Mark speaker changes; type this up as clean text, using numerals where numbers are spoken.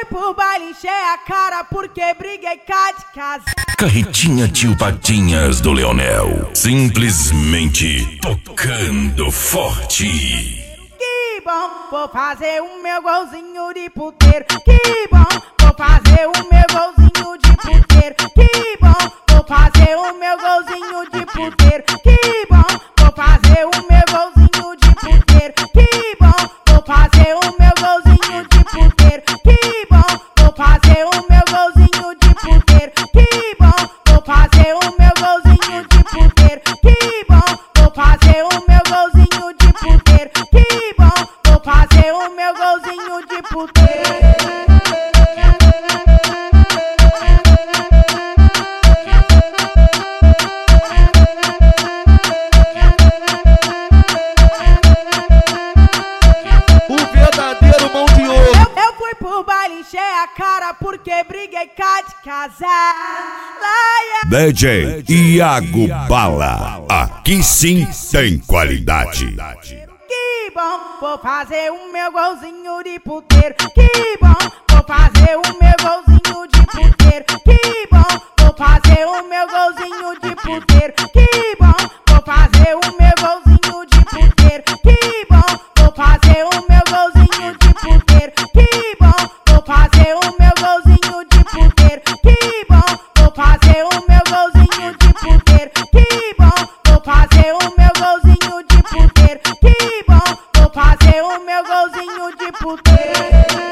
Speaker 1: fui pro baile, encher a cara porque briguei cá de casa.
Speaker 2: Carretinha Tio Patinhas do Leonel, simplesmente tocando forte.
Speaker 1: Que bom, vou fazer o meu golzinho de puteiro. Que bom, vou fazer o meu golzinho de puteiro. Que bom, vou fazer o meu golzinho de puteiro. Que bom, vou fazer o meu golzinho de puteiro. Que bom, vou fazer o meu golzinho de puteiro. Que bom, vou fazer o meu golzinho de puteiro. Que bom, vou fazer o meu golzinho de puteiro. Que bom, vou fazer o meu golzinho de puteiro. Que bom, vou fazer o meu golzinho de puteiro. Eu fui pro baile, encher a cara porque briguei cá de casa.
Speaker 2: DJ Iago Bala, aqui sim tem qualidade.
Speaker 1: Que bom, vou fazer o meu golzinho de puteiro. Que bom, vou fazer o meu golzinho de puteiro. Que bom, vou fazer o meu golzinho de puteiro. Que bom, vou fazer o meu golzinho de puteiro. Que bom, vou fazer o meu golzinho de puteiro. Que bom, vou fazer o meu golzinho de puteiro. Que bom, vou fazer o meu golzinho de puteiro. Que bom, vou fazer o meu golzinho de puteiro. Que bom, vou fazer o meu golzinho de puteiro.